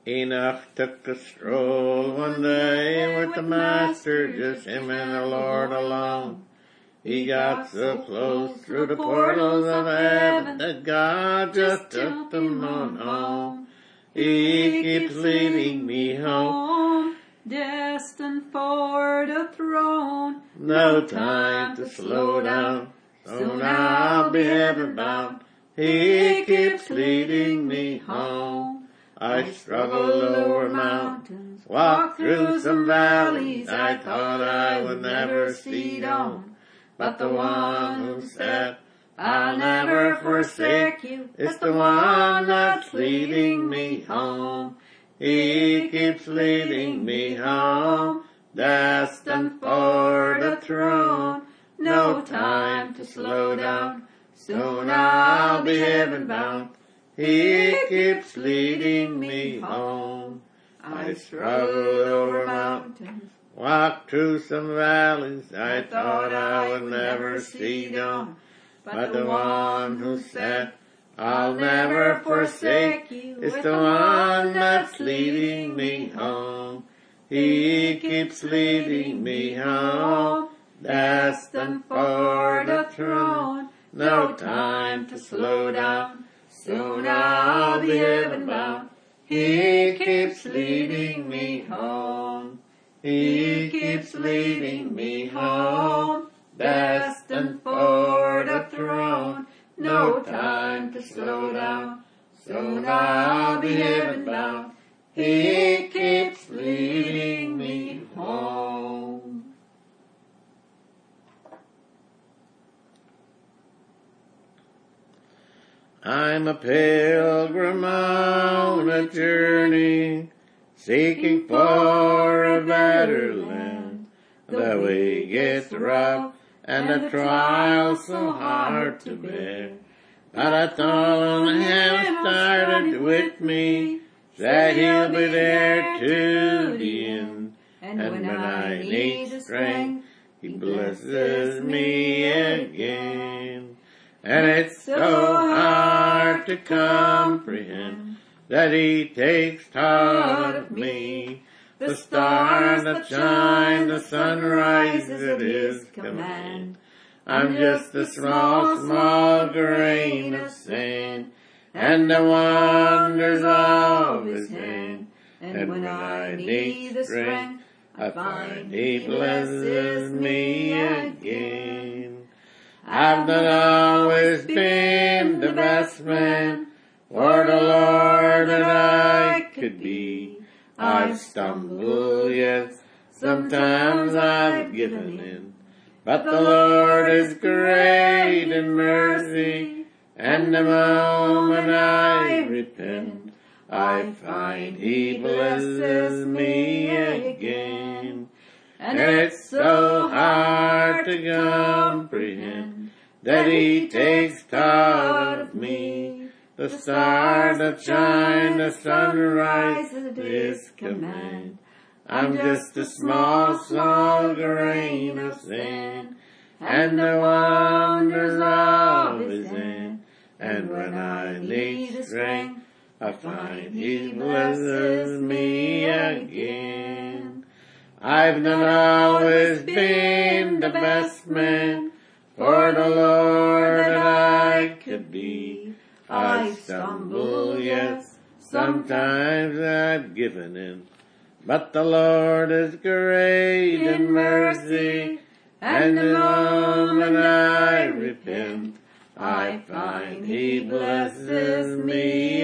Enoch took a stroll one day with the master, just him and the Lord alone. He got so close through the portals of heaven that God just took him on home. He keeps leading me home, destined for the throne. no time to slow down, soon I'll be heaven bound. He keeps leading me home. I struggled over mountains, walked through some valleys I thought I would never see dawn. But the one who said, I'll never forsake you, is the one that's leading me home. He keeps leading me home, destined for the throne. No time to slow down, soon I'll be heaven bound. He keeps leading me home. I struggled over mountains, walked through some valleys I thought I would never see dawn. But the one who said, I'll never forsake you, is the one that's leading me home. He keeps leading me home, destined for the throne. No time to slow down, soon I'll be heaven bound. He keeps leading me home. He keeps leading me home, destined for the throne. No time to slow down, soon I'll be heaven bound. He keeps leading me home. I'm a pilgrim on a journey, seeking for a better land. The way gets rough and the trials so hard to bear. But I thought him started with me, said he'll be there to the end. And when I need strength, he blesses me again. And it's so hard to comprehend that he takes thought of me. The stars that shine, the sun rises at his command. I'm just a small, small grain of sand, and the wonders of his hand. And when I need the strength, I find he blesses me again. I've not always been the best man for the Lord that I could be. I've stumbled, yes, sometimes I've given in. But the Lord is great in mercy, and the moment I repent, I find he blesses me again. And it's so hard to comprehend that he takes thought of me. The stars that shine, the sun rises at his command. I'm just a small, small grain of sand, and the wonders of his hand. And when I need strength, I find he blesses me again. I've not always been the best man for the Lord that I could be. I stumble, yes, sometimes I've given in. But the Lord is great in mercy, and the moment I repent, I find he blesses me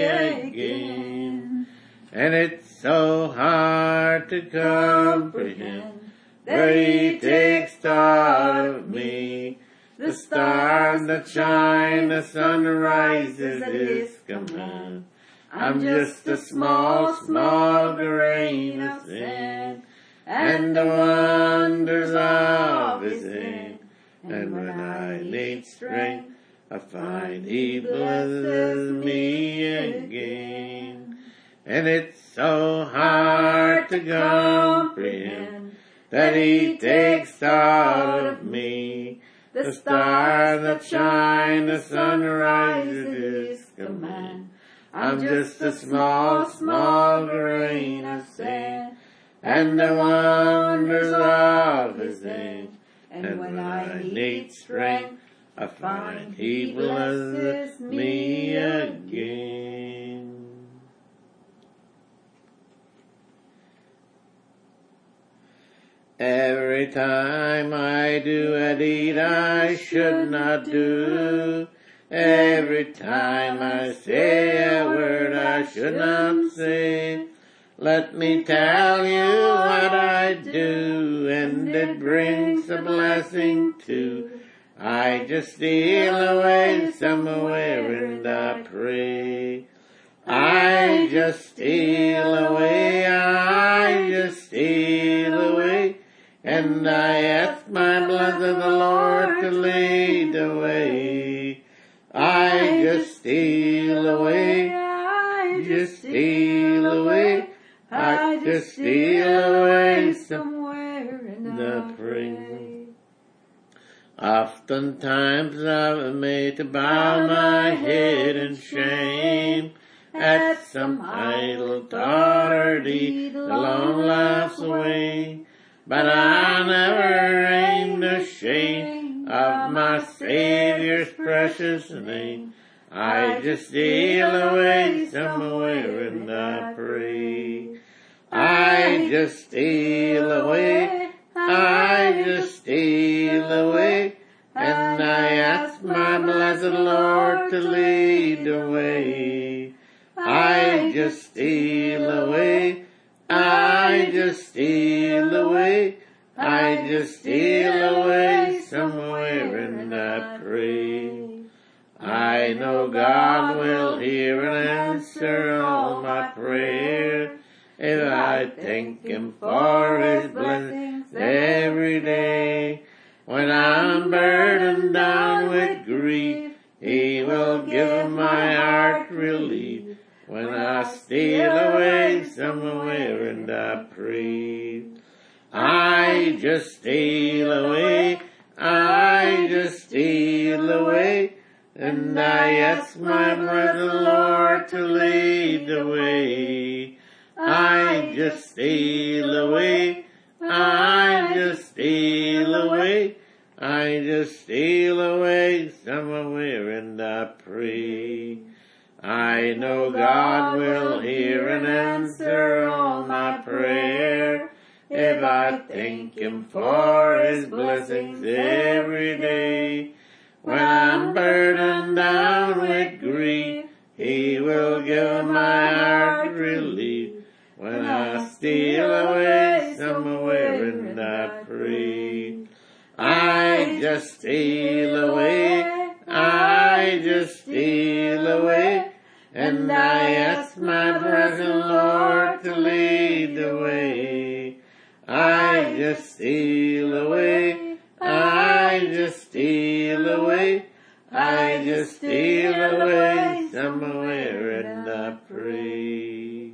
again. And it's so hard to comprehend that he takes thought of me. The stars that shine, the sun rises at his command. I'm just a small, small grain of sand, and the wonders of his hand. And when I need strength, I find he blesses me again. And it's so hard to comprehend that he takes thought of me. The stars that shine, the sun rises at his command. I'm just a small, small grain grain of sand, and the wonders of His hand. And when I need strength, I find He blesses me again. Every time I do a deed I should not do, every time I say a word I should not say, let me tell you what I do, and it brings a blessing too. I just steal away somewhere and I pray. I just steal away, I just steal away, and I ask my blessed Lord to lead the way. I just steal away, I just steal away, I just steal away somewhere and I pray. Oftentimes I've made to bow my head in shame at some idle thought or deed that long laughs away. But I never aimed the shame of my Savior's precious name. I just steal away somewhere and I pray. I just steal away, I just steal away, and I ask my blessed Lord to lead the way. I just steal away, I just steal away, I just steal away somewhere and I pray. I know God will hear and answer all my prayer if I thank Him for His blessings every day. When I'm burdened down with grief, He will give my heart relief. When I steal away somewhere and I pray. I just steal away, I just steal away, and I ask my blessed Lord to lead the way. I just steal away, I just steal away, I just steal away somewhere and I pray. I know God will hear and answer all my prayer if I thank Him for His blessings every day. When I'm burdened down with grief, He will give my heart relief. When I steal away somewhere and I pray. I just steal away, I just steal away, and I ask my blessed Lord to lead the way. I just steal away, I just steal away, I just steal away somewhere and I pray.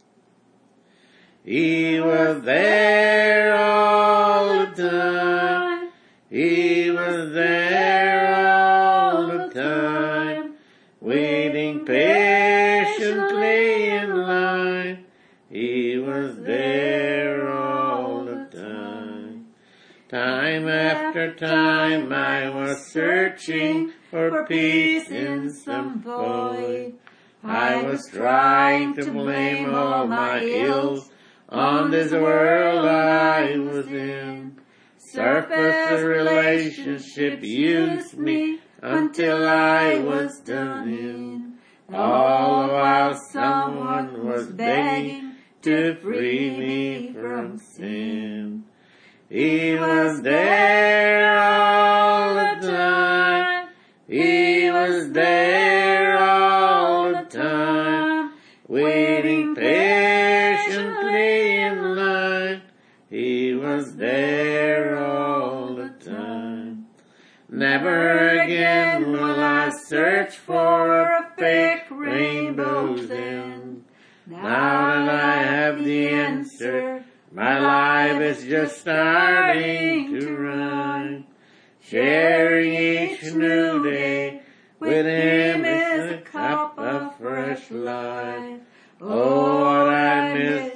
He was there all the time, He was there all the time, waiting patiently in line. He was there all the time. Time after time I was searching for peace in some void. I was trying to blame all my ills on this world I was in. Surface relationship used me until I was done in. All the while someone was begging to free me from sin. He was there all the time. He was there all the time, waiting patiently in line. He was there all the time. Never again will I search for a fake rainbow's end. Now that I have the answer, my life is just starting to run. Sharing each new day with Him is a cup of fresh life. Oh, what I miss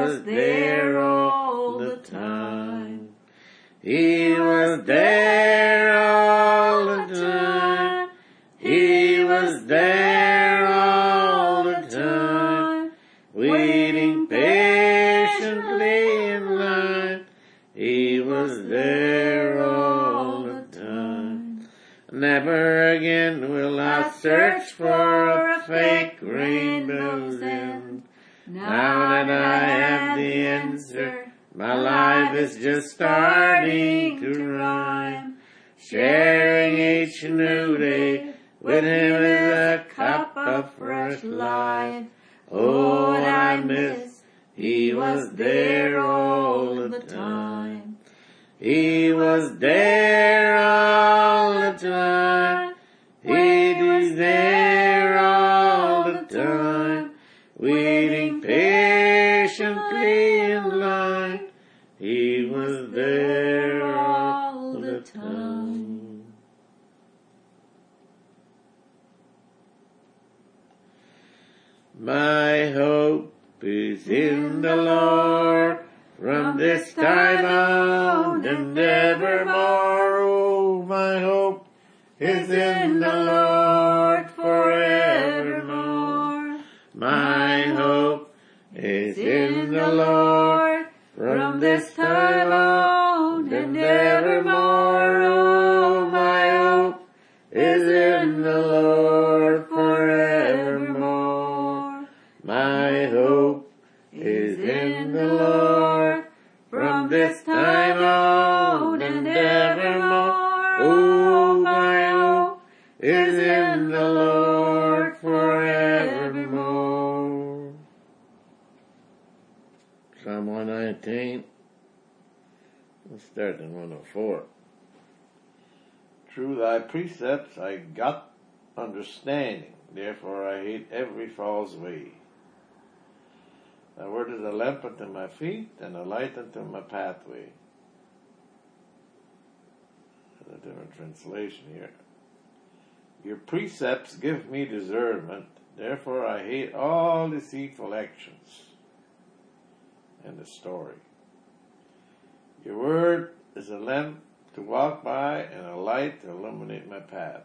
was there all the time. He was there all the time. He was there all the time, waiting patiently in line. He was there all the time. Never again will I search for a fake rainbow's end. Now that I have the answer, my life is just starting to rhyme. Sharing each new day with him is a cup of fresh life. Oh, what I miss, he was there all the time. He was there all the time. He was there all the time, waiting patiently in line. He was there all the time. My hope is in the Lord from this time on and evermore. Oh, my hope is in the Lord forevermore. My hope is in the Lord from this time on and evermore. Oh, my hope is in the Lord forevermore. My hope is in the Lord from this time on and evermore. Oh, my hope is in the Lord forevermore. Psalm 119. We'll start in 104. Through thy precepts I got understanding, therefore I hate every false way. Thy word is a lamp unto my feet and a light unto my pathway. A different translation here. Your precepts give me discernment, therefore I hate all deceitful actions. And the story. Your word is a lamp to walk by and a light to illuminate my path.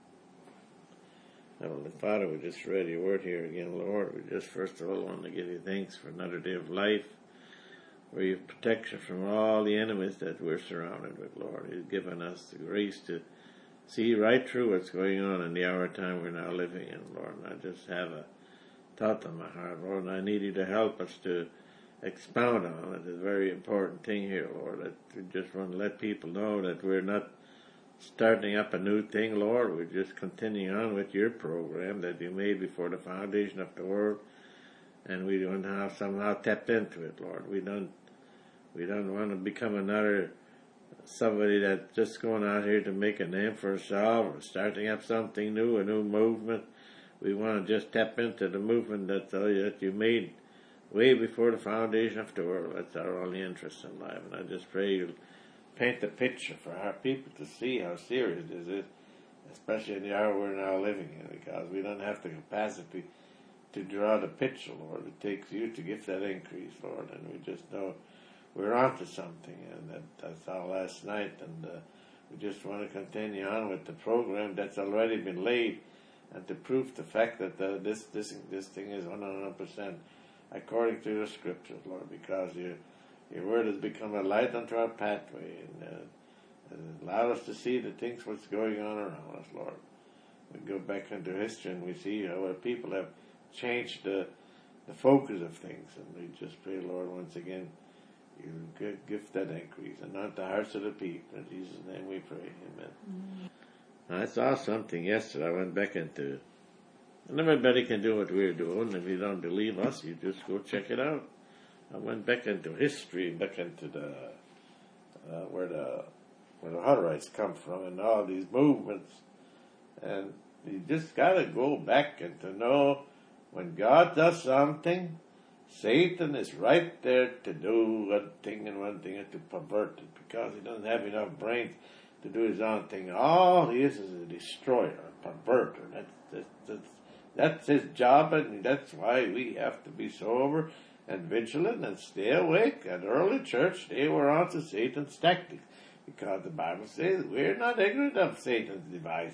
Heavenly Father, we just read your word here again, Lord. We just first of all want to give you thanks for another day of life, where you have protection from all the enemies that we're surrounded with, Lord. You've given us the grace to see right through what's going on in the hour time we're now living in, Lord. And I just have a thought on my heart, Lord, and I need you to help us to expound on it. It's a very important thing here, Lord, that we just want to let people know that we're not starting up a new thing, Lord. We're just continuing on with your program that you made before the foundation of the world, and we want to have somehow tapped into it, Lord. We don't want to become another somebody that's just going out here to make a name for ourselves or starting up something new, a new movement. We want to just tap into the movement that you made way before the foundation of the world. That's our only interest in life. And I just pray you'll paint a picture for our people to see how serious this is, especially in the hour we're now living in, because we don't have the capacity to draw the picture, Lord. It takes you to give that increase, Lord, and we just know we're onto something, and that's our last night, and we just want to continue on with the program that's already been laid, and to prove the fact that this thing is 100% according to the scriptures, Lord, because your word has become a light unto our pathway, and allow us to see the things what's going on around us, Lord. We go back into history and we see how our people have changed the focus of things, and we just pray, Lord, once again, you give that increase, and not the hearts of the people. In Jesus' name we pray. Amen. I saw something yesterday I went back into. And everybody can do what we're doing. If you don't believe us, you just go check it out. I went back into history, back into the where the Hutterites come from and all these movements. And you just got to go back and to know when God does something, Satan is right there to do one thing and to pervert it, because he doesn't have enough brains to do his own thing. All he is a destroyer, a perverter. That's his job, and that's why we have to be sober and vigilant and stay awake. At early church, they were onto Satan's tactics, because the Bible says we're not ignorant of Satan's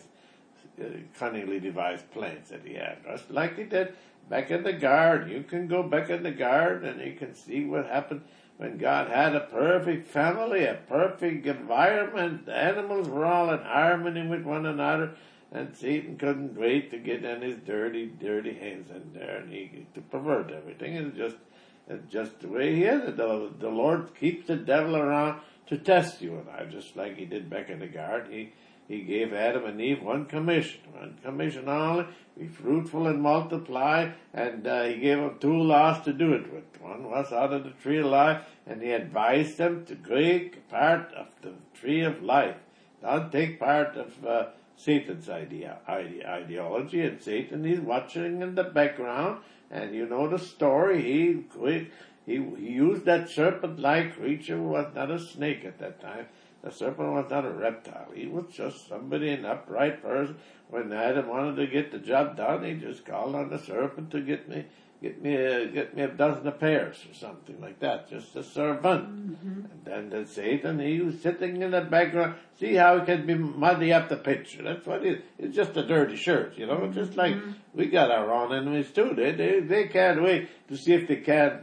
cunningly devised plans that he had. Just like he did back in the garden. You can go back in the garden and you can see what happened when God had a perfect family, a perfect environment. The animals were all in harmony with one another, and Satan couldn't wait to get in his dirty hands in there and to pervert everything. It's just the way he is. The Lord keeps the devil around to test you and I, just like he did back in the garden. He gave Adam and Eve one commission only: be fruitful and multiply, and he gave them 2 laws to do it with. One was out of the tree of life, and he advised them to take part of the tree of life. Don't take part of Satan's ideology, and Satan is watching in the background, and you know the story. He used that serpent-like creature who was not a snake at that time. The serpent was not a reptile. He was just somebody, an upright person. When Adam wanted to get the job done, he just called on the serpent to get me a dozen of pears or something like that, just a servant. And then the Satan, he was sitting in the background. See how he can be muddy up the picture. That's what it is. It's just a dirty shirt, just like we got our own enemies too. They can't wait to see if they can't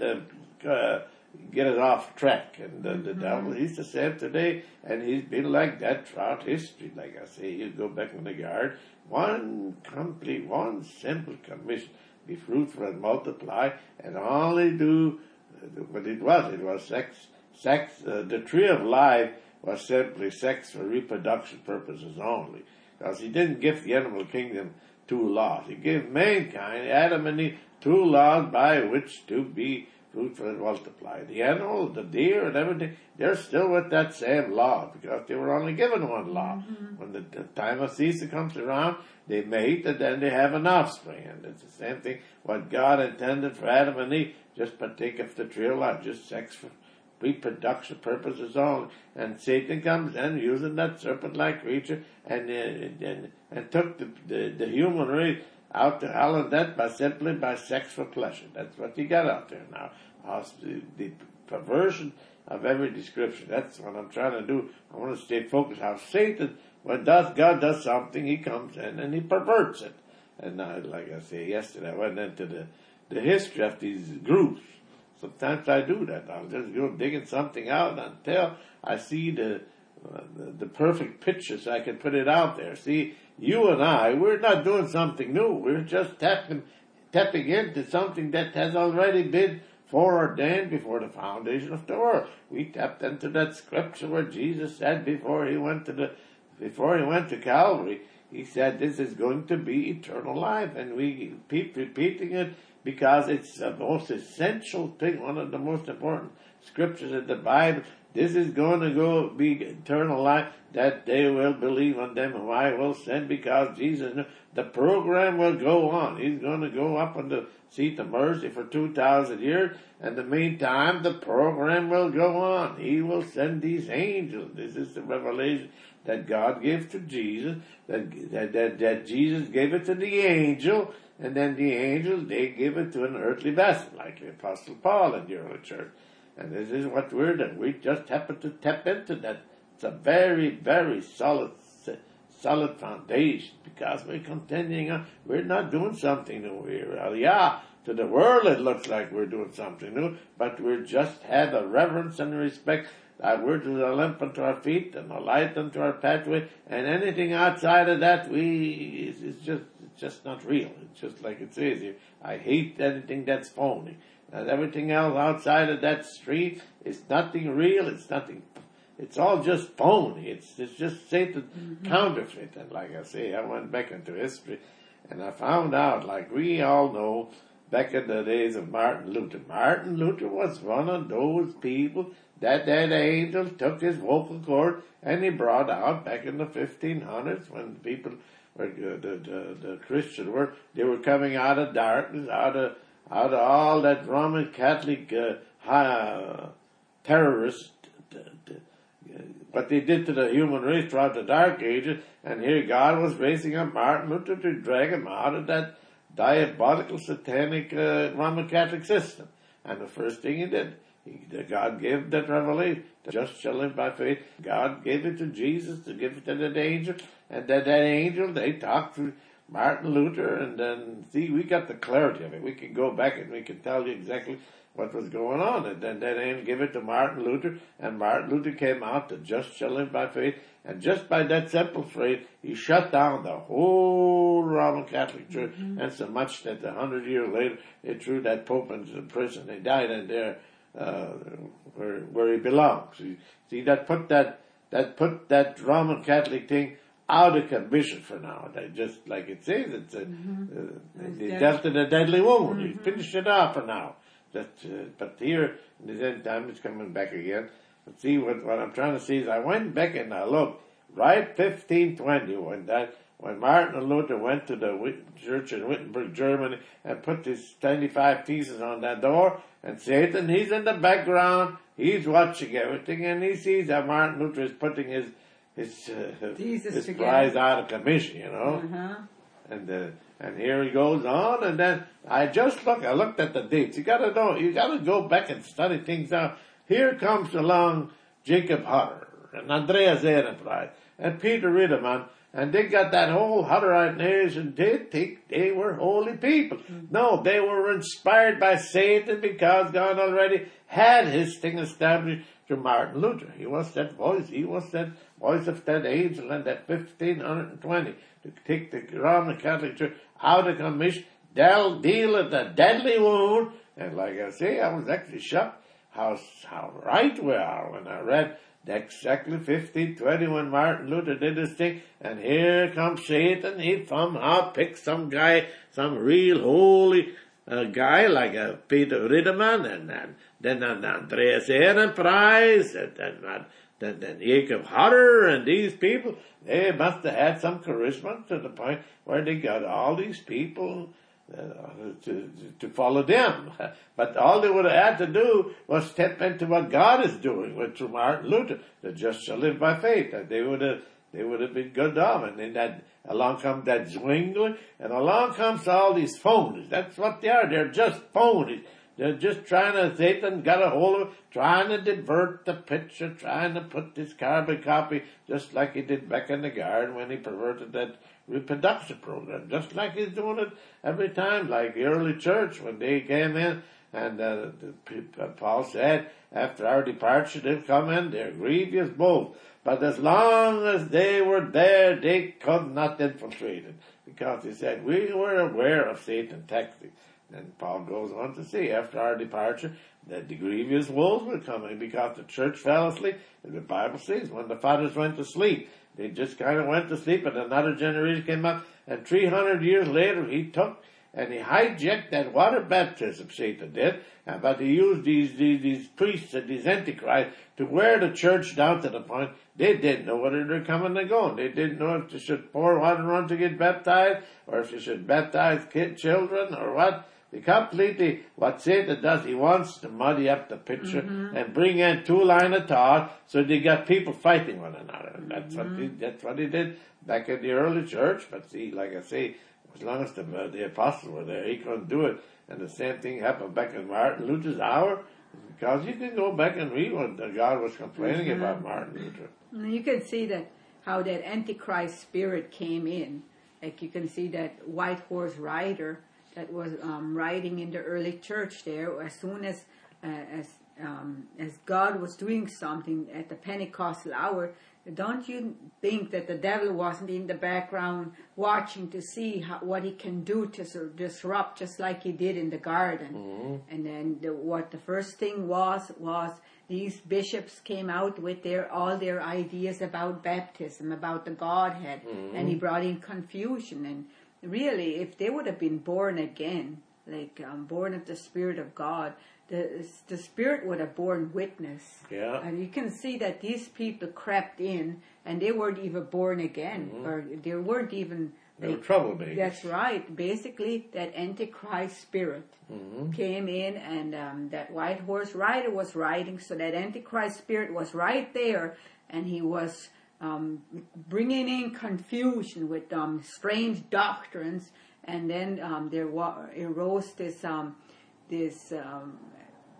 get it off track. And the devil, he's the same today, and he's been like that throughout history. Like I say, you go back in the garden, one simple commission: be fruitful and multiply, and only do what it was sex. The tree of life was simply sex for reproduction purposes only, because he didn't give the animal kingdom 2 laws. He gave mankind, Adam and Eve, 2 laws by which to be fruitful and multiply. The animal, the deer, and everything, they're still with that same law, because they were only given 1 law. When the time of season comes around, they mate, and then they have an offspring. And it's the same thing, what God intended for Adam and Eve: just partake of the tree of life, just sex for reproduction purposes only. And Satan comes in using that serpent-like creature and took the human race out to hell and death simply by sex for pleasure. That's what you got out there now. The perversion of every description. That's what I'm trying to do. I want to stay focused. How Satan, when God does something, he comes in and he perverts it. And like I say yesterday, I went into the history of these groups. Sometimes I do that. I'll just go digging something out until I see the perfect picture, so I can put it out there. See, you and I, we're not doing something new. We're just tapping into something that has already been foreordained before the foundation of the world. We tapped into that scripture where Jesus said before he went to Calvary, he said this is going to be eternal life, and we keep repeating it because it's the most essential thing, one of the most important scriptures in the Bible. This is going to be eternal life, that they will believe on them whom I will send, because Jesus knew the program will go on. He's going to go up on the seat of mercy for 2,000 years. In the meantime, the program will go on. He will send these angels. This is the revelation that God gave to Jesus, that Jesus gave it to the angel, and then the angels, they give it to an earthly vessel, like the Apostle Paul in the early church. And this is what we're doing. We just happen to tap into that. It's a very, very solid foundation, because we're continuing on. We're not doing something new here. To the world it looks like we're doing something new, but we just have a reverence and respect. That word is a lamp unto our feet and a light unto our pathway, and anything outside of that, it's just not real. It's just like it says here. I hate anything that's phony. And everything else outside of that street is nothing real. It's all just phony. It's just Satan counterfeit. And like I say, I went back into history and I found out, like we all know, back in the days of Martin Luther. Martin Luther was one of those people that angel took his vocal cord and he brought out back in the 1500s, when people were, the Christian were, they were coming out of darkness, out of all that Roman Catholic terrorists, what they did to the human race throughout the Dark Ages, and here God was raising up Martin Luther to drag him out of that diabolical, satanic Roman Catholic system. And the first thing he did, God gave that revelation. The just shall live by faith. God gave it to Jesus to give it to that angel. And then that angel, they talked to Martin Luther. And then, see, we got the clarity of it. We can go back and we can tell you exactly what was going on. And then that angel gave it to Martin Luther. And Martin Luther came out, the just shall live by faith. And just by that simple phrase, he shut down the whole Roman Catholic Church. And so much that 100 years later, they threw that Pope into prison. He died in there. Where he belongs. See, that put that Roman Catholic thing out of commission for now. They just, like it says, they dealt in a deadly wound. He finished it off for now. But here, in the end time, it's coming back again. But see, what I'm trying to see is I went back and I looked, right 1520, when Martin Luther went to the church in Wittenberg, Germany, and put his 25 theses on that door, and Satan, he's in the background, he's watching everything, and he sees that Martin Luther is putting his prize out of commission, you know. And here he goes on, and then I looked at the dates. You gotta go back and study things out. Here comes along Jacob Hutter, and Andreas Ehrenpreis, and Peter Wiedemann, and they got that whole Hutterite nation. They think they were holy people. No, they were inspired by Satan because God already had his thing established through Martin Luther. He was that voice. He was that voice of that angel in that 1520 to take the Roman Catholic Church out of commission, deal with the deadly wound. And like I say, I was actually shocked how right we are when I read exactly 1520 when Martin Luther did his thing, and here comes Satan. He somehow picked some guy, some real holy guy like Peter Wiedemann, and then Andreas Ehrenpreis, and then Jacob Hutter, and these people, they must have had some charisma to the point where they got all these people to follow them. But all they would have had to do was step into what God is doing with through Martin Luther. The just shall live by faith. And they would have been good off. And then along comes that Zwingli, and along comes all these phonies. That's what they are. They're just phonies. They're just Satan got a hold of it, trying to divert the picture, trying to put this carbon copy, just like he did back in the garden when he perverted that reproduction program, just like he's doing it every time, like the early church when they came in, and Paul said, after our departure they'll come in, they're grievous both, but as long as they were there, they could not infiltrate it, because he said, we were aware of Satan's tactics. And Paul goes on to say, after our departure, that the grievous wolves were coming because the church fell asleep. And the Bible says, when the fathers went to sleep, they just kind of went to sleep, and another generation came up, and 300 years later, he took and he hijacked that water baptism, Satan did, but he used these priests and these antichrists to wear the church down to the point they didn't know whether they're coming or going. They didn't know if they should pour water on to get baptized, or if they should baptize children, or what. Completely, what Satan does, he wants to muddy up the picture and bring in two lines of thought, so they got people fighting one another. And that's what he did back in the early church. But see, like I say, as long as the apostles were there, he couldn't do it. And the same thing happened back in Martin Luther's hour, because you can go back and read what God was complaining about Martin Luther. You can see that how that Antichrist spirit came in. Like you can see that white horse rider that was riding in the early church there. As soon as God was doing something at the Pentecostal hour, don't you think that the devil wasn't in the background watching to see what he can do to sort of disrupt, just like he did in the garden? And then what the first thing was these bishops came out with all their ideas about baptism, about the Godhead, and he brought in confusion. And really, if they would have been born again, like born of the Spirit of God, the Spirit would have borne witness. Yeah. And you can see that these people crept in, and they weren't even born again, or they weren't even. They were troublemakers. That's right. Basically, that Antichrist spirit came in, and that white horse rider was riding, so that Antichrist spirit was right there, and he was bringing in confusion with strange doctrines, and then there arose this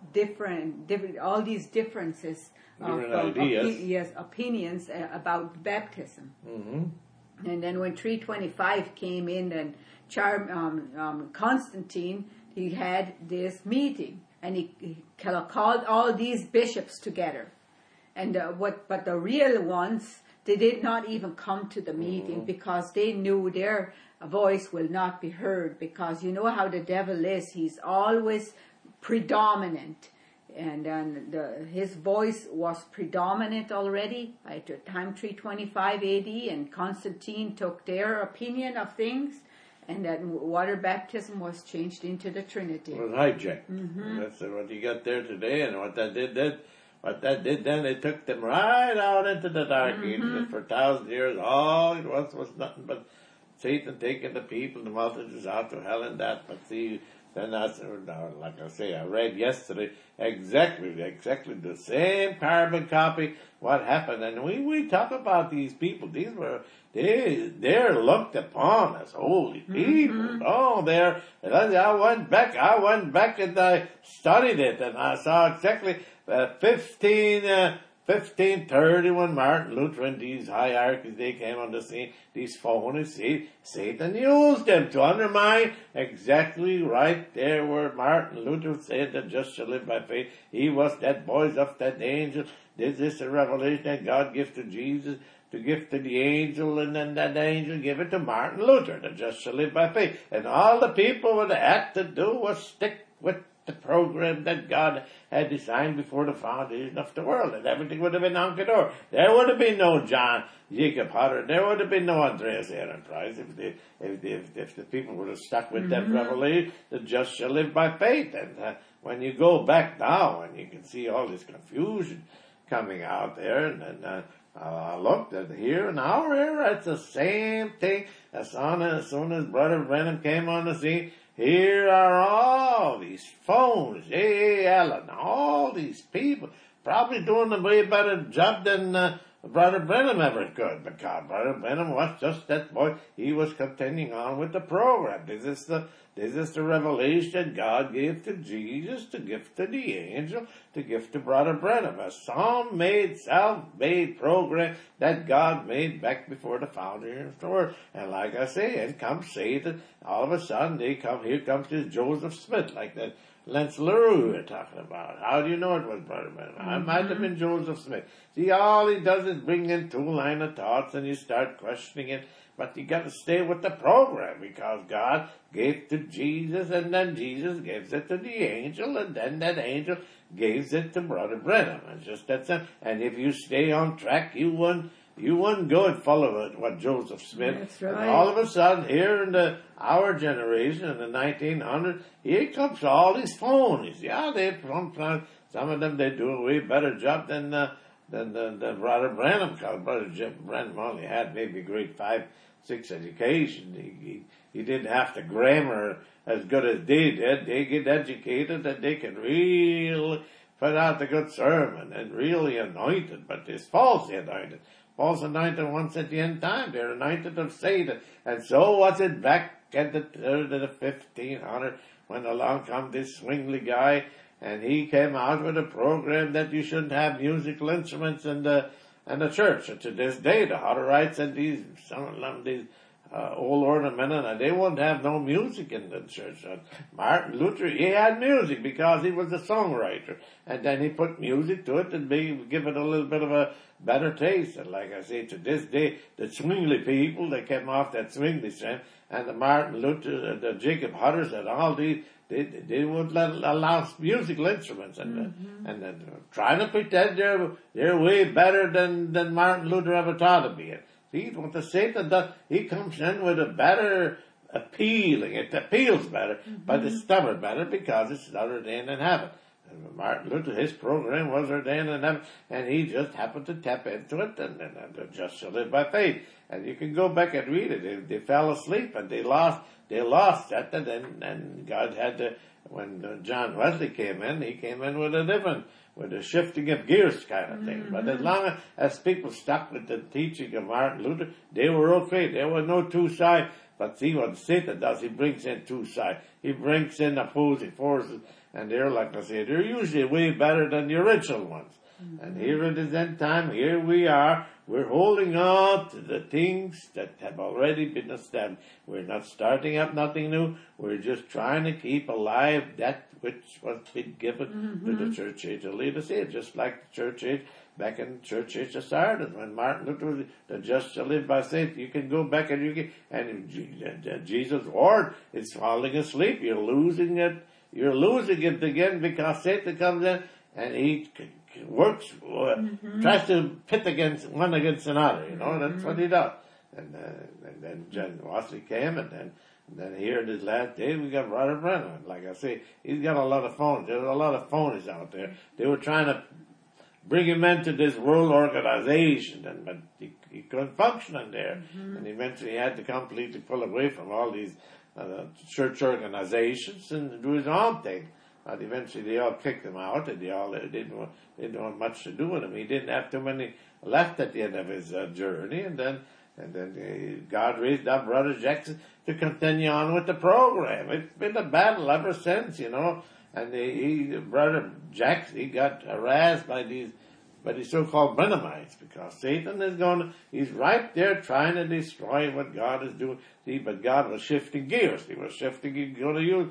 different, all these differences Different ideas. opinions about baptism. Mm-hmm. And then when 325 came in, and Constantine, he had this meeting, and he called all these bishops together. And but the real ones, they did not even come to the meeting because they knew their voice will not be heard, because you know how the devil is. He's always predominant. And his voice was predominant already by the time 325 AD, and Constantine took their opinion of things, and that water baptism was changed into the Trinity. It was hijacked. Mm-hmm. That's what you got there today, and what that did then, they took them right out into the dark ages, and for 1,000 years, all it was nothing but Satan taking the people, the multitudes out to hell and that. But see, then that's, like I say, I read yesterday exactly the same carbon copy what happened. And we talk about these people. These were, they're looked upon as holy people. Oh, I went back and I studied it, and I saw exactly 1530 when Martin Luther and these hierarchies, they came on the scene, these phonies, see, Satan used them to undermine exactly right there where Martin Luther said that just shall live by faith. He was that voice of that angel. This is the revelation that God gave to Jesus, to give to the angel, and then that angel gave it to Martin Luther, that just shall live by faith. And all the people would have had to do was stick with the program that God had designed before the foundation of the world, and everything would have been hunky-dory. There would have been no John Jacob Hutter. There would have been no Andreas Ehrenpreis if the people would have stuck with that revelation, the just shall live by faith. And when you go back now, and you can see all this confusion coming out there, and I looked at here in our era, it's the same thing. As soon as Brother Brenham came on the scene, here are all these phones, A.A. Allen, all these people, probably doing a way better job than Brother Brenham ever could, because Brother Brenham was just that boy. He was continuing on with the program. This is the revelation God gave to Jesus, to give to the angel, to give to Brother Brenham. A self-made program that God made back before the foundation of the world. And like I say, in comes Satan. All of a sudden, here comes this Joseph Smith, like that Lance LaRue we're talking about. How do you know it was Brother Brenham? It might have been Joseph Smith. See, all he does is bring in two line of thoughts, and you start questioning it. But you got to stay with the program, because God gave to Jesus, and then Jesus gives it to the angel, and then that angel gives it to Brother Brenham. It's just that simple. And if you stay on track, you wouldn't go and follow what Joseph Smith. That's right. And all of a sudden, here in our generation, in the 1900s, here comes all these phonies. Yeah, some of them, they do a way better job than Brother Brenham, because Brother Jim Brenham only had maybe grade 5, 6 education. He didn't have the grammar as good as they did. They get educated, and they can really put out a good sermon and really anointed, but it's falsely anointed. False anointed once at the end time. They're anointed of Satan. And so was it back at the 1500 when along come this Zwingli guy, and he came out with a program that you shouldn't have musical instruments in the church. And to this day, the Hutterites and some of them, these old ornamental, and they wouldn't have no music in the church. Martin Luther, he had music because he was a songwriter, and then he put music to it and give it a little bit of a better taste. And like I say, to this day, the Zwingli people, they came off that Zwingli strand, and the Martin Luther, the Jacob Hutters, and all these, they would allow musical instruments, and then trying to pretend they're way better than Martin Luther ever taught to be. See, what the Satan does, he comes in with a better appealing. It appeals better, but it's stubborn better because it's ordained in heaven. And Martin Luther, his program was ordained in heaven, and he just happened to tap into it, and just to live by faith. And you can go back and read it. They fell asleep, and they lost that, and then God had to, when John Wesley came in, he came in with a shifting of gears kind of thing. But as long as people stuck with the teaching of Martin Luther, they were okay. There were no two sides. But see what Satan does, he brings in two sides. He brings in opposing forces, and they're, like I say, they're usually way better than the original ones. And here it is end time, here we are, we're holding on to the things that have already been established. We're not starting up nothing new, we're just trying to keep alive that which was been given to the church age of Laodicea, just like the church age, back in the church age of Sardis, when Martin Luther was, the just shall live by faith. You can go back and Jesus' word is falling asleep, you're losing it again because Satan comes in and he works, tries to pit against another, that's what he does. And then John Wesley came, and then here in this last day we got Brother Brennan. Like I say, he's got a lot of phonies. There's a lot of phonies out there. They were trying to bring him into this world organization, but he couldn't function in there. And eventually he had to completely pull away from all these church organizations and do his own thing. But eventually they all kicked him out, and they didn't want much to do with him. He didn't have too many left at the end of his journey, and then God raised up Brother Jackson to continue on with the program. It's been a battle ever since, And Brother Jackson, he got harassed by these so-called Brenhamites, because Satan he's right there trying to destroy what God is doing. See, but God was shifting gears. He was going to use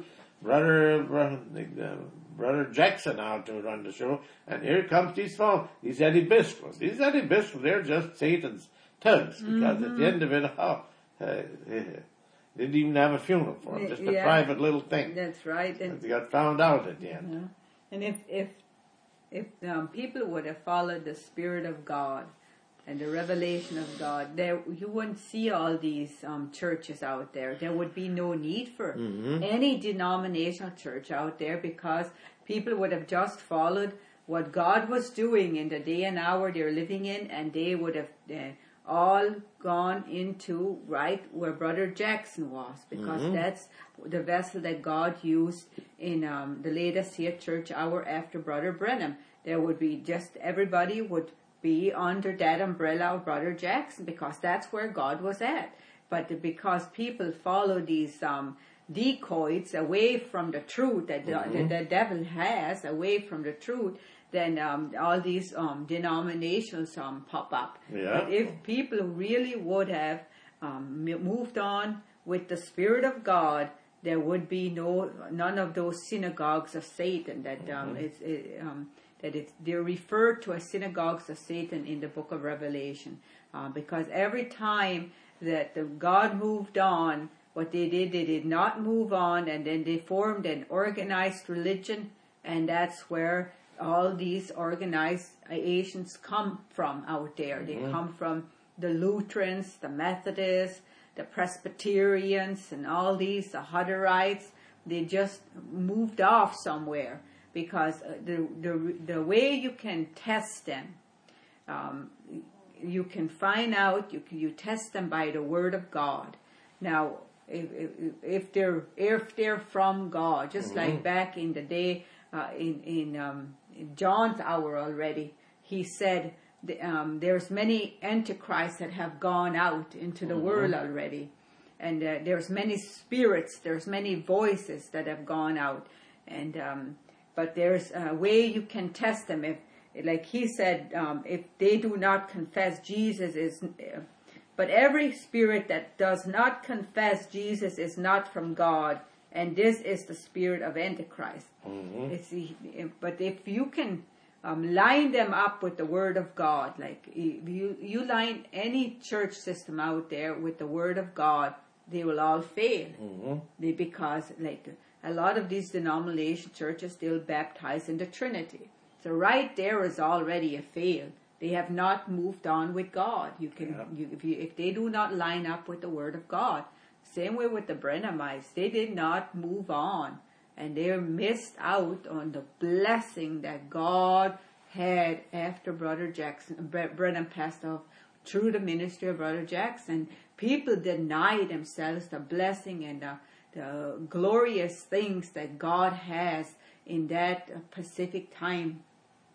Brother Jackson out to run the show, and here comes these folks, these Eddie Biscoes. These Eddie Biscoes, they're just Satan's thugs, because at the end of it, they didn't even have a funeral for him, just a private little thing. That's right. And they got found out at the end. And if people would have followed the Spirit of God and the revelation of God, you wouldn't see all these churches out there. There would be no need for any denominational church out there, because people would have just followed what God was doing in the day and hour they're living in, and they would have all gone into right where Brother Jackson was, because that's the vessel that God used in the Laodicea church hour after Brother Brenham. There would be everybody would be under that umbrella of Brother Jackson, because that's where God was at. But because people follow these decoys away from the truth that the devil has, away from the truth, then all these denominations pop up. Yeah. But if people really would have moved on with the Spirit of God, there would be none of those synagogues of Satan they're referred to as synagogues of Satan in the book of Revelation, because every time that God moved on, what they did not move on, and then they formed an organized religion, and that's where all these organizations come from out there. They come from the Lutherans, the Methodists, the Presbyterians, and all these, the Hutterites. They just moved off somewhere, because the way you can test them, you can find out, you test them by the Word of God. Now, if they're from God, just like back in the day, in John's hour already, he said there's many antichrists that have gone out into the world already, and there's many spirits, there's many voices that have gone out, and but there's a way you can test them. If, like he said, if they do not confess Jesus is, but every spirit that does not confess Jesus is not from God, and this is the spirit of Antichrist. But if you can line them up with the Word of God, like you line any church system out there with the Word of God, they will all fail. Because like a lot of these denomination churches still baptize in the Trinity. So right there is already a fail. They have not moved on with God. If they do not line up with the Word of God. Same way with the Brenhamites. They did not move on. And they missed out on the blessing that God had after Brother Brenham passed off through the ministry of Brother Jackson. People deny themselves the blessing and the glorious things that God has in that specific time.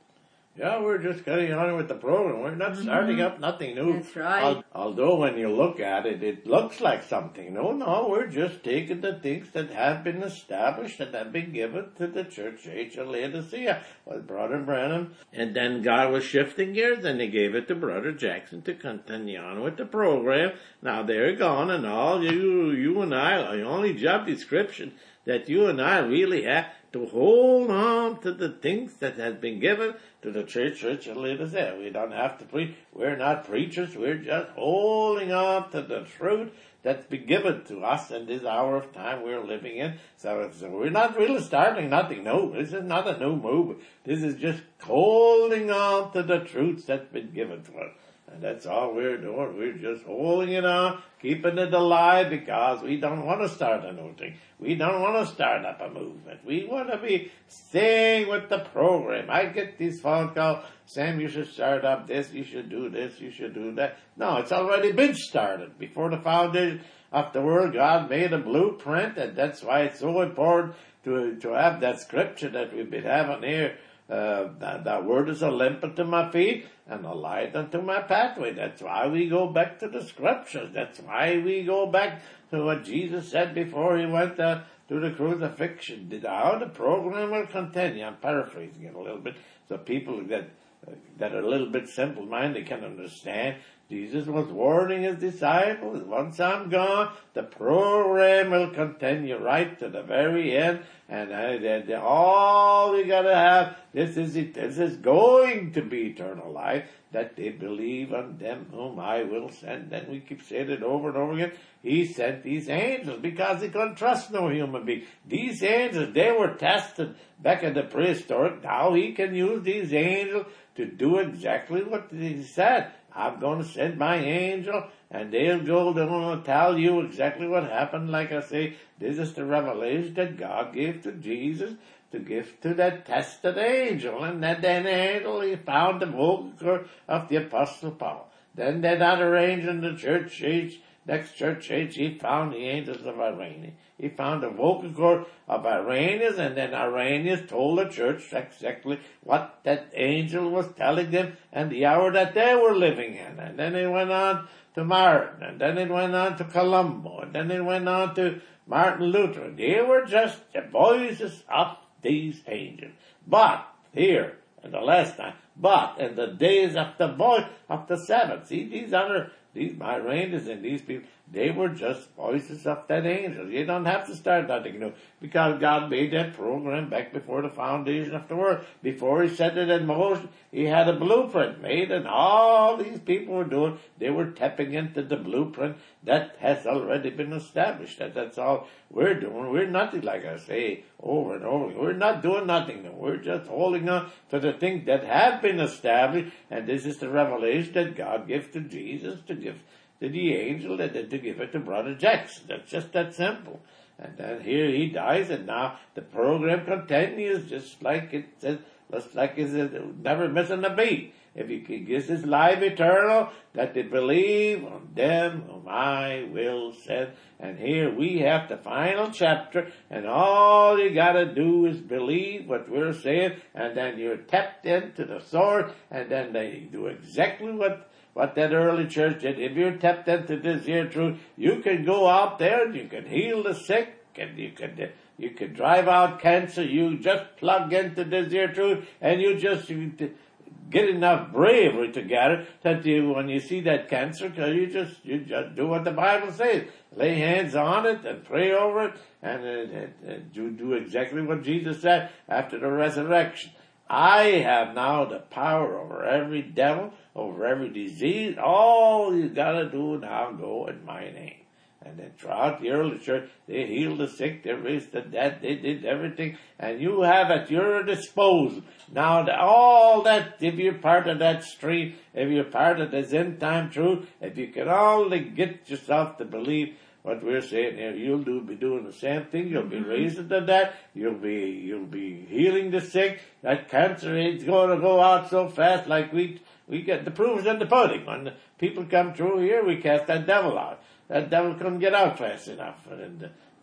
Yeah, we're just getting on with the program. We're not starting up nothing new. That's right. Although when you look at it, it looks like something. No, we're just taking the things that have been established and have been given to the church age of Laodicea with Brother Branham. And then God was shifting gears and he gave it to Brother Jackson to continue on with the program. Now they're gone and all you and I, the only job description that you and I really have to hold on to the things that have been given to the church of Laodicea. We don't have to preach. We're not preachers. We're just holding on to the truth that's been given to us in this hour of time we're living in. So we're not really starting nothing new. This is not a new move. This is just holding on to the truths that's been given to us. And that's all we're doing. We're just holding it on, keeping it alive because we don't want to start a new thing. We don't want to start up a movement. We want to be staying with the program. I get these phone calls, Sam, you should start up this, you should do this, you should do that. No, it's already been started. Before the foundation of the world, God made a blueprint, and that's why it's so important to have that scripture that we've been having here. That word is a lamp unto my feet and a light unto my pathway. That's why we go back to the scriptures. That's why we go back to what Jesus said before he went to the crucifixion. How the program will continue. I'm paraphrasing it a little bit so people that are a little bit simple-minded can understand. Jesus was warning his disciples, once I'm gone, the program will continue right to the very end. And all we gotta have, this is going to be eternal life, that they believe on them whom I will send. And we keep saying it over and over again. He sent these angels because he couldn't trust no human being. These angels, they were tested back in the prehistoric. Now he can use these angels to do exactly what he said. I'm going to send my angel, and they're going to tell you exactly what happened. Like I say, this is the revelation that God gave to Jesus to give to that tested angel. And then angel, he found the vocal cord of the Apostle Paul. Then that other angel in the church age, next church age, he found the angels of Irenaeus. He found the vocal cord of Irenaeus, and then Irenaeus told the church exactly what that angel was telling them and the hour that they were living in. And then it went on to Martin, and then it went on to Columbo, and then it went on to Martin Luther. They were just the voices of these angels. But here, in the last time, but in the days of the voice of the seventh, see, these Irenaeus and these people, they were just voices of that angel. You don't have to start nothing new because God made that program back before the foundation of the world. Before he set it in motion, he had a blueprint made, and all these people were doing, they were tapping into the blueprint that has already been established. That's all we're doing. We're nothing, like I say over and over. We're not doing nothing new. We're just holding on to the things that have been established, and this is the revelation that God gave to Jesus to give to the angel that to give it to Brother Jackson. That's just that simple. And then here he dies, and now the program continues just like it says, just like it's never missing a beat. If he gives his life eternal, that they believe on them whom I will send. And here we have the final chapter, and all you gotta do is believe what we're saying, and then you're tapped into the sword, and then they do exactly what that early church did. If you're tapped into this here truth, you can go out there and you can heal the sick, and you can drive out cancer. You just plug into this here truth, and you get enough bravery together that when you see that cancer, you just do what the Bible says. Lay hands on it and pray over it, and you do exactly what Jesus said after the resurrection. I have now the power over every devil, over every disease. All you gotta do now, go in my name. And then throughout the early church, they healed the sick, they raised the dead, they did everything. And you have at your disposal now all that, if you're part of that stream, if you're part of this end time truth, if you can only get yourself to believe what we're saying here, you'll be doing the same thing. You'll be raising the dead. You'll be healing the sick. That cancer ain't going to go out so fast like we get the proof is in the pudding. When the people come through here, we cast that devil out. That devil couldn't get out fast enough. And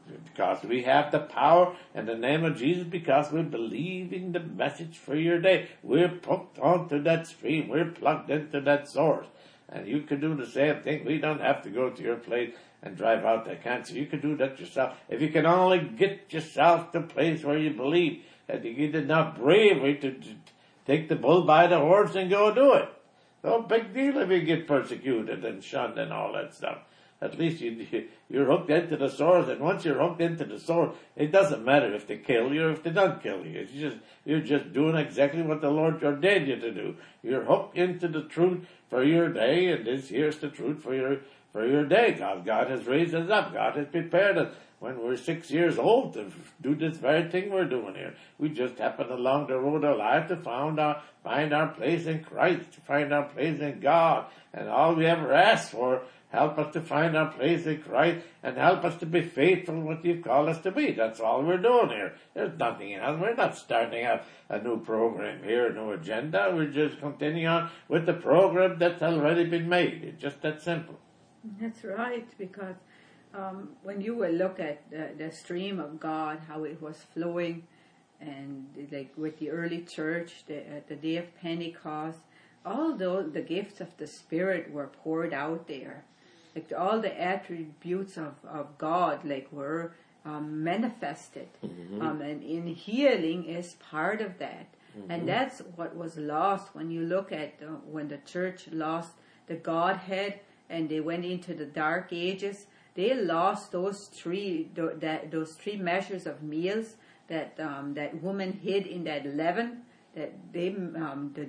Because we have the power in the name of Jesus, because we're believing the message for your day. We're hooked onto that stream. We're plugged into that source. And you can do the same thing. We don't have to go to your place and drive out that cancer. You can do that yourself. If you can only get yourself to a place where you believe, that you get enough bravery to take the bull by the horns and go do it. No big deal if you get persecuted and shunned and all that stuff. At least you're hooked into the source, and once you're hooked into the source, it doesn't matter if they kill you or if they don't kill you. You're just doing exactly what the Lord ordained you to do. You're hooked into the truth for your day, and here's the truth for your day. God has raised us up. God has prepared us when we're 6 years old to do this very thing we're doing here. We just happened along the road of life to find our place in Christ, to find our place in God, and all we ever asked for. Help us to find our place in Christ and help us to be faithful in what you've called us to be. That's all we're doing here. There's nothing else. We're not starting a new program here, a new agenda. We're just continuing on with the program that's already been made. It's just that simple. That's right, because when you will look at the stream of God, how it was flowing, and like with the early church, at the day of Pentecost, all the gifts of the Spirit were poured out there. Like all the attributes of God, like were manifested, and in healing is part of that, and that's what was lost when you look at when the church lost the Godhead and they went into the Dark Ages. They lost those three measures of meals that that woman hid in that leaven, that they the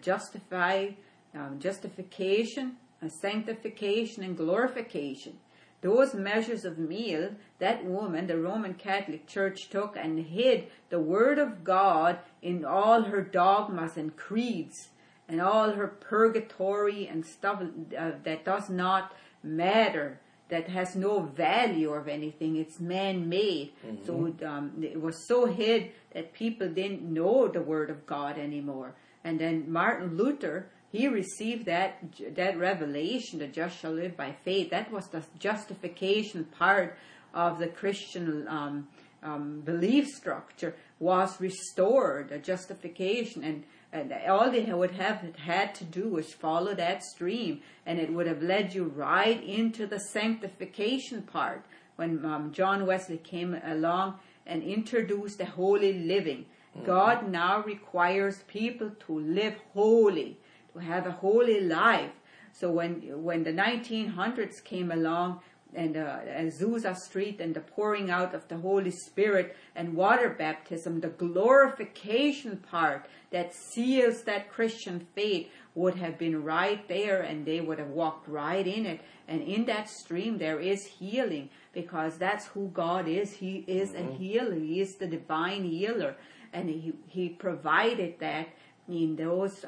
justification, sanctification, and glorification. Those measures of meal, that woman, the Roman Catholic Church, took and hid the Word of God in all her dogmas and creeds and all her purgatory and stuff that does not matter, that has no value of anything. It's man-made. So it was so hid that people didn't know the Word of God anymore. And then Martin Luther, he received that revelation, the just shall live by faith. That was the justification part of the Christian belief structure, was restored, the justification. And all they would have had to do was follow that stream, and it would have led you right into the sanctification part when John Wesley came along and introduced the holy living. God now requires people to live holy, to have a holy life. So when the 1900s came along, and Azusa Street and the pouring out of the Holy Spirit and water baptism, the glorification part that seals that Christian faith would have been right there, and they would have walked right in it. And in that stream there is healing, because that's who God is. He is a healer. He is the divine healer, and he provided that in those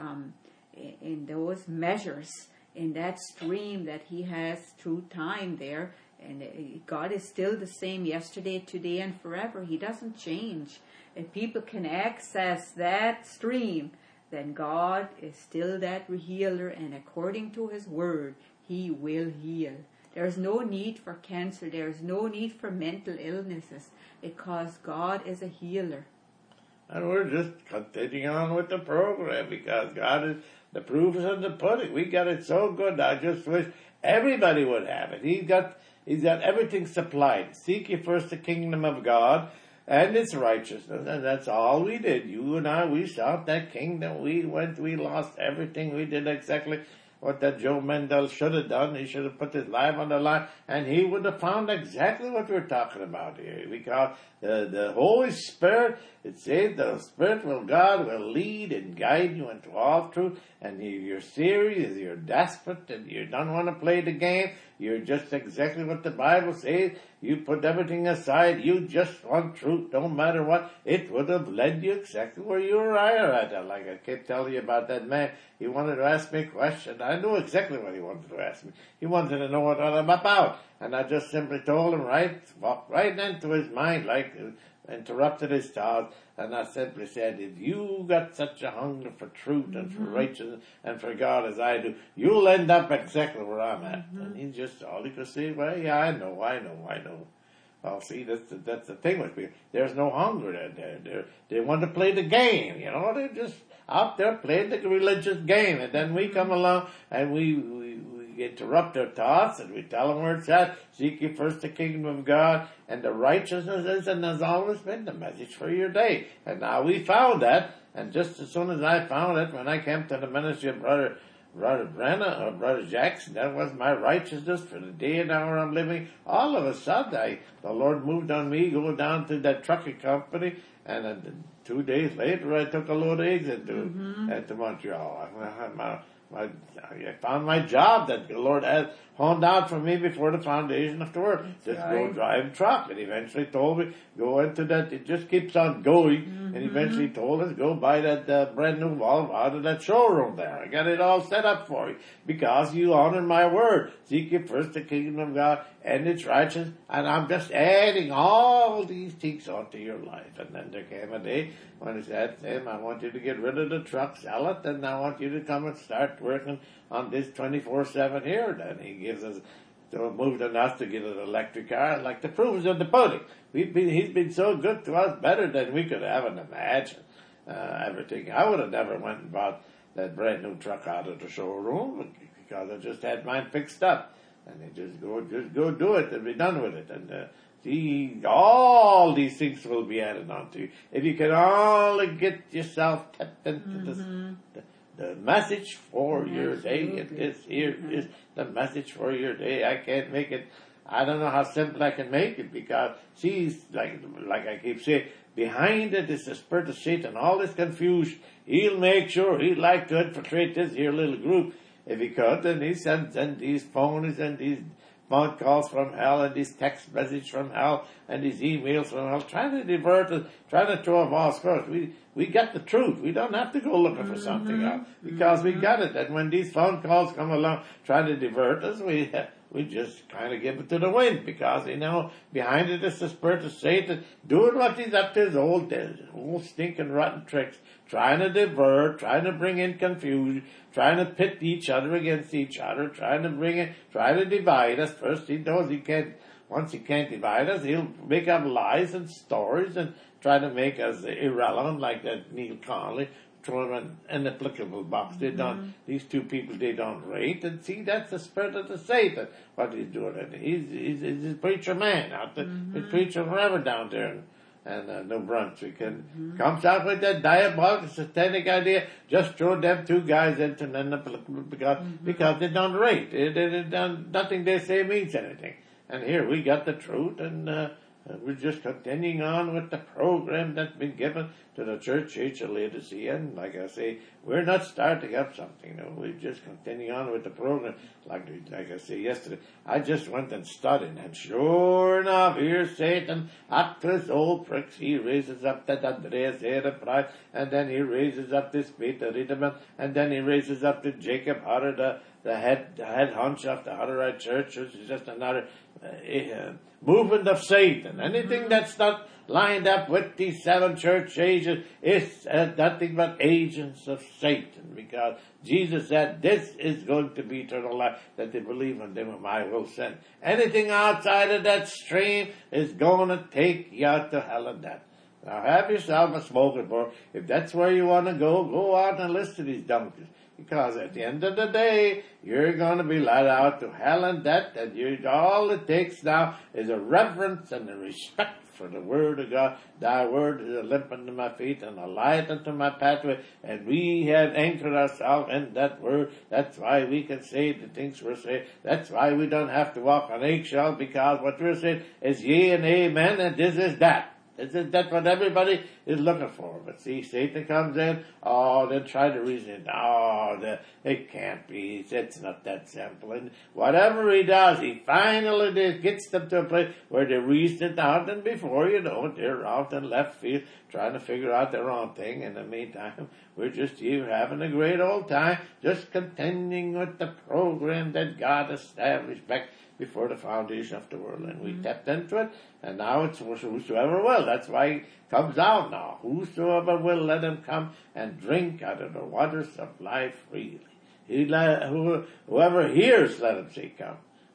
measures, in that stream that he has through time there. And God is still the same yesterday, today, and forever. He doesn't change. If people can access that stream, then God is still that healer, and according to his word, he will heal. There's no need for cancer. There's no need for mental illnesses, because God is a healer. And we're just continuing on with the program, because God is, the proof is in the pudding. We got it so good. I just wish everybody would have it. He's got everything supplied. Seek ye first the kingdom of God and its righteousness. And that's all we did. You and I, we sought that kingdom. We lost everything. We did exactly what that Joe Mendel should have done. He should have put his life on the line, and he would have found exactly what we're talking about here. Because the Holy Spirit, it says the Spirit of God will lead and guide you into all truth, and you're serious, you're desperate, and you don't want to play the game. You're just exactly what the Bible says. You put everything aside. You just want truth, no matter what. It would have led you exactly where you were at. Like I kept telling you about that man. He wanted to ask me a question. I knew exactly what he wanted to ask me. He wanted to know what I'm about. And I just simply told him, walked right into his mind, like interrupted his thoughts. And I simply said, if you got such a hunger for truth and for righteousness and for God as I do, you'll end up exactly where I'm at. And he just, all he could say, well, yeah, I know. Well, see, that's the thing with people. There's no hunger. They want to play the game, you know. They're just out there playing the religious game. And then we come along and we interrupt their thoughts and we tell them where it's at. Seek ye first the kingdom of God and the righteousness is and has always been the message for your day. And now we found that. And just as soon as I found it, when I came to the ministry of Brother Brenna or Brother Jackson, that was my righteousness for the day and hour I'm living. All of a sudden, the Lord moved on me, go down to that trucking company, and 2 days later, I took a load of eggs into Montreal. I found my job that the Lord had honed out for me before the foundation of the world. Just go drive a truck. And eventually told me, go into that. It just keeps on going. And eventually told us, go buy that brand new Volvo out of that showroom there. I got it all set up for you because you honor my word. Seek ye first the kingdom of God and its righteousness. And I'm just adding all these things onto your life. And then there came a day when he said, Sam, I want you to get rid of the truck, sell it, and I want you to come and start working on this 24/7 here. Then he gives us, so moved on us to get an electric car, like the proof is in the pudding. He's been so good to us, better than we could have imagined. Everything. I would have never went and bought that brand new truck out of the showroom because I just had mine fixed up. And they just go do it and be done with it. And see, all these things will be added on to you. If you can only get yourself tapped into the message for your day. And this here is the message for your day. I can't make it. I don't know how simple I can make it because, see, like I keep saying, behind it is the spirit of Satan, all this confusion. He'll make sure he'd like to infiltrate this here little group if he could, and he sends in these phonies and these phone calls from hell and these text messages from hell and these emails from hell, trying to divert us, trying to throw a false course. We get the truth. We don't have to go looking for something else because we got it. And when these phone calls come along trying to divert us, we just kind of give it to the wind because, you know, behind it is the spirit of Satan doing what he's up to, his old stinking rotten tricks, trying to divert, trying to bring in confusion, trying to pit each other against each other, trying to divide us. First he knows once he can't divide us, he'll make up lies and stories and try to make us irrelevant like that Neil Connolly. Throw them in an inapplicable box. These two people they don't rate. And see, that's the spirit of the Satan, what he's doing. And he's a preacher man out there. He's preaching forever down there in New Brunswick. And comes out with that diabolical, satanic idea, just throw them two guys into an inapplicable because they don't rate. Nothing they say means anything. And here we got the truth and we're just continuing on with the program that's been given to the Church Age of Laodicea. And like I say, we're not starting up something. No, we're just continuing on with the program. Like I say yesterday, I just went and studied. And sure enough, here's Satan up to his old pricks. He raises up that Andreas Ehrenpreis, and then he raises up this Peter Riedemann, and then he raises up the Jacob Hutter, the head hunch of the Hutterite Church, which is just another movement of Satan. Anything that's not lined up with these 7 church ages is nothing but agents of Satan, because Jesus said this is going to be eternal life, that they believe in them whom I will send. Anything outside of that stream is going to take you out to hell and death. Now have yourself a smoking board. If that's where you want to go out and listen to these donkeys. Because at the end of the day, you're going to be led out to hell and death, and all it takes now is a reverence and a respect for the Word of God. Thy Word is a lamp unto my feet and a light unto my pathway, and we have anchored ourselves in that Word. That's why we can say the things we're saying. That's why we don't have to walk on eggshells, because what we're saying is yea and amen, and this is that. That's what everybody is looking for. But see, Satan comes in, they'll try to reason it. It can't be. It's not that simple. And whatever he does, he finally gets them to a place where they reason it out, and before you know it, they're out in left field trying to figure out their own thing. In the meantime, we're just here having a great old time, just continuing with the program that God established back before the foundation of the world, and we tapped into it, and now it's whosoever will. That's why it comes out now. Whosoever will, let him come and drink out of the waters of life freely. Whoever hears, let him say come.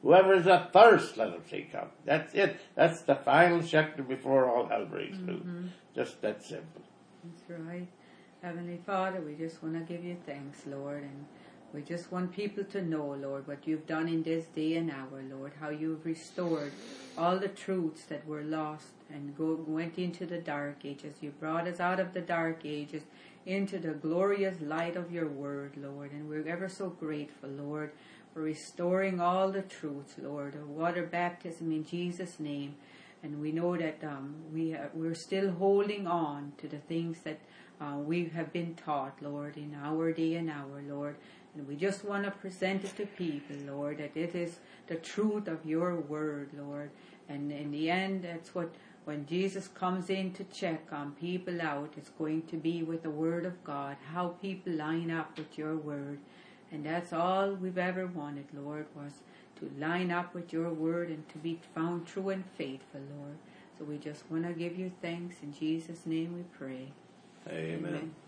Whoever is athirst, let him say, come. That's it. That's the final chapter before all hell breaks loose. Just that simple. That's right. Heavenly Father, we just want to give you thanks, Lord, and we just want people to know, Lord, what you've done in this day and hour, Lord, how you've restored all the truths that were lost and went into the dark ages. You brought us out of the dark ages into the glorious light of your word, Lord, and we're ever so grateful, Lord, for restoring all the truths, Lord, of water baptism in Jesus' name. And we know that we're still holding on to the things that we have been taught, Lord, in our day and hour, Lord. And we just want to present it to people, Lord, that it is the truth of your word, Lord. And in the end, that's what, when Jesus comes in to check on people out, it's going to be with the word of God, how people line up with your word. And that's all we've ever wanted, Lord, was to line up with your word and to be found true and faithful, Lord. So we just want to give you thanks. In Jesus' name we pray. Amen. Amen.